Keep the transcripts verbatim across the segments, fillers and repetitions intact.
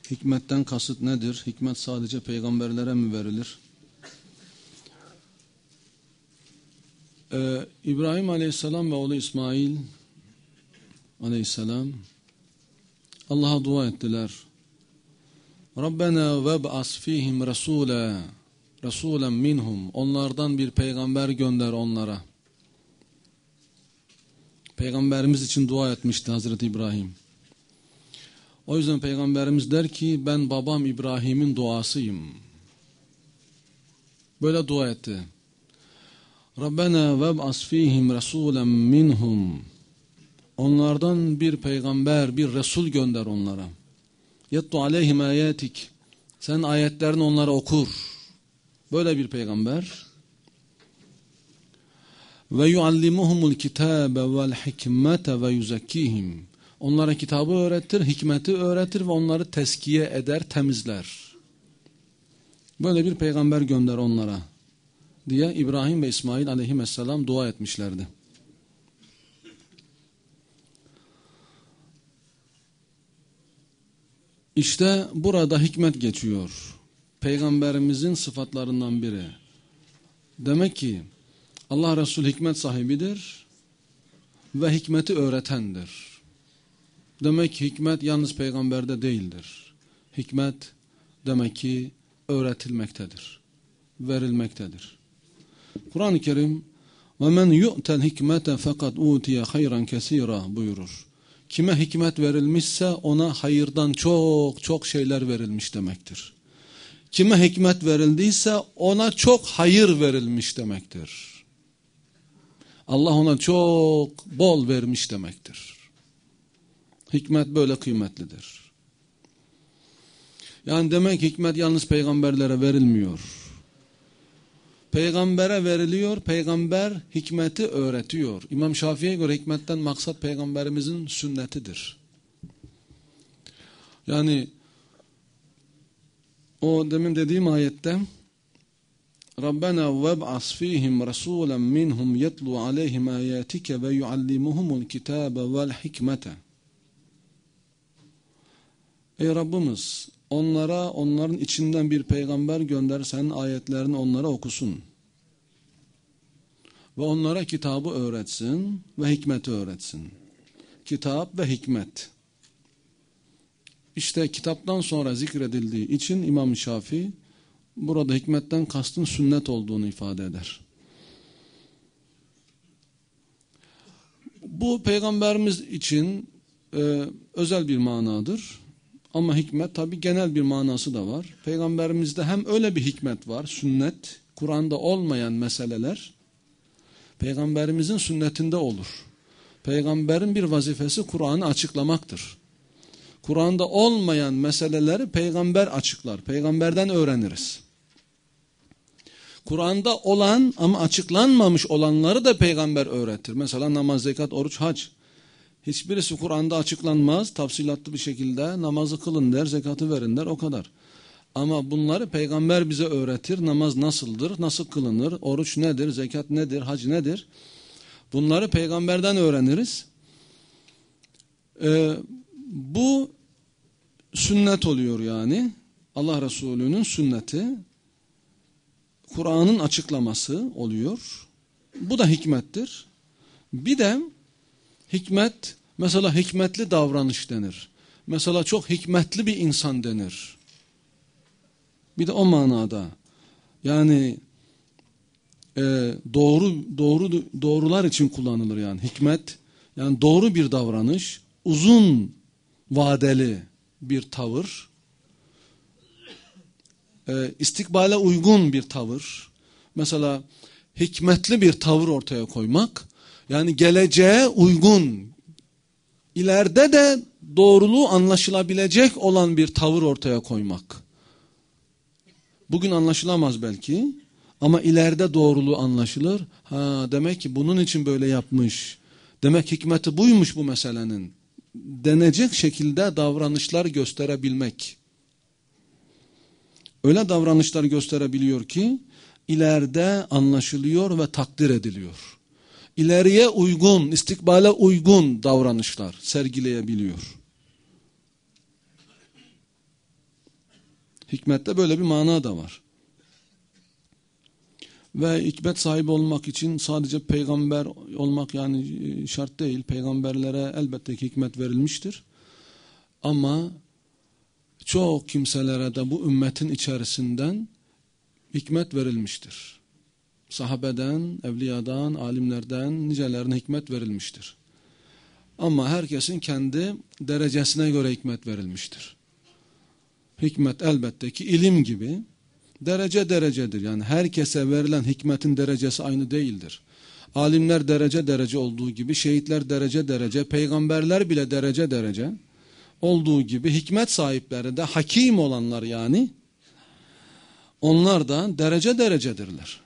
Hikmetten kasıt nedir? Hikmet sadece peygamberlere mi verilir? Ee, İbrahim Aleyhisselam ve oğlu İsmail Aleyhisselam Allah'a dua ettiler. Rabbena veb'as fihim rasûle rasûlen minhum. Onlardan bir peygamber gönder onlara. Peygamberimiz için dua etmişti Hazreti İbrahim. O yüzden Peygamberimiz der ki ben babam İbrahim'in duasıyım. Böyle dua etti. Rabbena veb'as fihim rasûlen minhum. Onlardan bir peygamber, bir resul gönder onlara. Yetlu aleyhim ayatik. Sen ayetlerini onlara okur. Böyle bir peygamber. Ve yuallimuhumul kitabe vel hikmete ve yuzakkihim. Onlara kitabı öğretir, hikmeti öğretir ve onları teskiye eder, temizler. Böyle bir peygamber gönder onlara diye İbrahim ve İsmail aleyhisselam dua etmişlerdi. İşte burada hikmet geçiyor. Peygamberimizin sıfatlarından biri. Demek ki Allah Resulü hikmet sahibidir ve hikmeti öğretendir. Demek ki hikmet yalnız peygamberde değildir. Hikmet demek ki öğretilmektedir, verilmektedir. Kur'an-ı Kerim وَمَنْ يُؤْتَ الْحِكْمَةَ فَقَدْ اُوْتِيَ خَيْرًا كَثِيرًا buyurur. Kime hikmet verilmişse ona hayırdan çok çok şeyler verilmiş demektir. Kime hikmet verildiyse ona çok hayır verilmiş demektir. Allah ona çok bol vermiş demektir. Hikmet böyle kıymetlidir. Yani demek hikmet yalnız peygamberlere verilmiyor. Peygambere veriliyor, peygamber hikmeti öğretiyor. İmam Şafii'ye göre hikmetten maksat peygamberimizin sünnetidir. Yani o demin dediğim ayette Rabbena veb'as fihim rasûlen minhum yetlu aleyhim ayatike ve yuallimuhumul kitabe vel hikmete. Ey Rabbimiz, onlara onların içinden bir peygamber gönder, senin ayetlerini onlara okusun. Ve onlara kitabı öğretsin ve hikmeti öğretsin. Kitap ve hikmet. İşte kitaptan sonra zikredildiği için İmam Şafii burada hikmetten kastın sünnet olduğunu ifade eder. Bu peygamberimiz için e, özel bir manadır. Ama hikmet tabi genel bir manası da var. Peygamberimizde hem öyle bir hikmet var, sünnet, Kur'an'da olmayan meseleler, Peygamberimizin sünnetinde olur. Peygamberin bir vazifesi Kur'an'ı açıklamaktır. Kur'an'da olmayan meseleleri peygamber açıklar, peygamberden öğreniriz. Kur'an'da olan ama açıklanmamış olanları da peygamber öğretir. Mesela namaz, zekat, oruç, hac. Hiçbirisi Kur'an'da açıklanmaz, tafsilatlı bir şekilde namazı kılın der, zekatı verin der, o kadar. Ama bunları peygamber bize öğretir, namaz nasıldır, nasıl kılınır, oruç nedir, zekat nedir, hac nedir? Bunları peygamberden öğreniriz. Ee, bu sünnet oluyor yani. Allah Resulü'nün sünneti, Kur'an'ın açıklaması oluyor. Bu da hikmettir. Bir de hikmet, mesela hikmetli davranış denir. Mesela çok hikmetli bir insan denir. Bir de o manada. Yani e, doğru doğru doğrular için kullanılır yani hikmet. Yani doğru bir davranış, uzun vadeli bir tavır, e, istikbale uygun bir tavır. Mesela hikmetli bir tavır ortaya koymak. Yani geleceğe uygun, ileride de doğruluğu anlaşılabilecek olan bir tavır ortaya koymak. Bugün anlaşılamaz belki ama ileride doğruluğu anlaşılır. Ha, demek ki bunun için böyle yapmış. Demek hikmeti buymuş bu meselenin. Denecek şekilde davranışlar gösterebilmek. Öyle davranışlar gösterebiliyor ki ileride anlaşılıyor ve takdir ediliyor. İleriye uygun, istikbale uygun davranışlar sergileyebiliyor. Hikmette böyle bir mana da var. Ve hikmet sahibi olmak için sadece peygamber olmak yani şart değil. Peygamberlere elbette ki hikmet verilmiştir. Ama çok kimselere de bu ümmetin içerisinden hikmet verilmiştir. Sahabeden, evliyadan, alimlerden nicelerine hikmet verilmiştir. Ama herkesin kendi derecesine göre hikmet verilmiştir. Hikmet elbette ki ilim gibi derece derecedir. Yani herkese verilen hikmetin derecesi aynı değildir. Alimler derece derece olduğu gibi, şehitler derece derece, peygamberler bile derece derece olduğu gibi hikmet sahipleri de hakim olanlar yani onlar da derece derecedirler.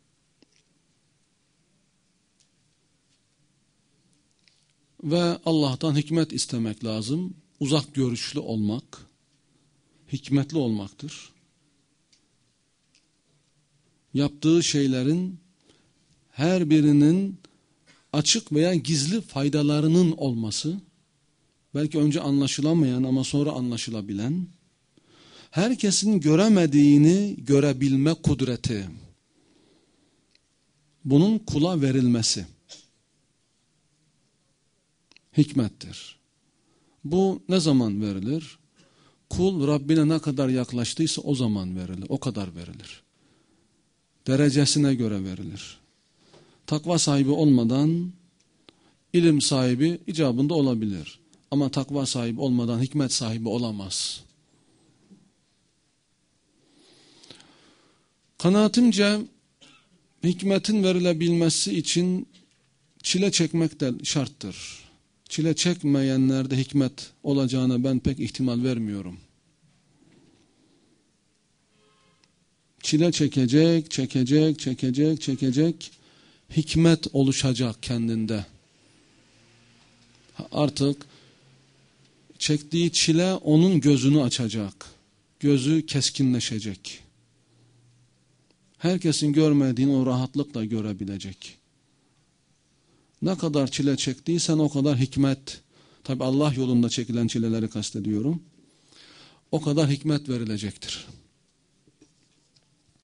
Ve Allah'tan hikmet istemek lazım. Uzak görüşlü olmak, hikmetli olmaktır. Yaptığı şeylerin her birinin açık veya gizli faydalarının olması, belki önce anlaşılamayan ama sonra anlaşılabilen, herkesin göremediğini görebilme kudreti, bunun kula verilmesi hikmettir. Bu ne zaman verilir? Kul Rabbine ne kadar yaklaştıysa o zaman verilir, o kadar verilir. Derecesine göre verilir. Takva sahibi olmadan ilim sahibi icabında olabilir. Ama takva sahibi olmadan hikmet sahibi olamaz. Kanaatimce hikmetin verilebilmesi için çile çekmek de şarttır. Çile çekmeyenlerde hikmet olacağına ben pek ihtimal vermiyorum. Çile çekecek, çekecek, çekecek, çekecek, hikmet oluşacak kendinde. Artık çektiği çile onun gözünü açacak. Gözü keskinleşecek. Herkesin görmediğini o rahatlıkla görebilecek. Ne kadar çile çektiysen o kadar hikmet, tabi Allah yolunda çekilen çileleri kastediyorum, o kadar hikmet verilecektir.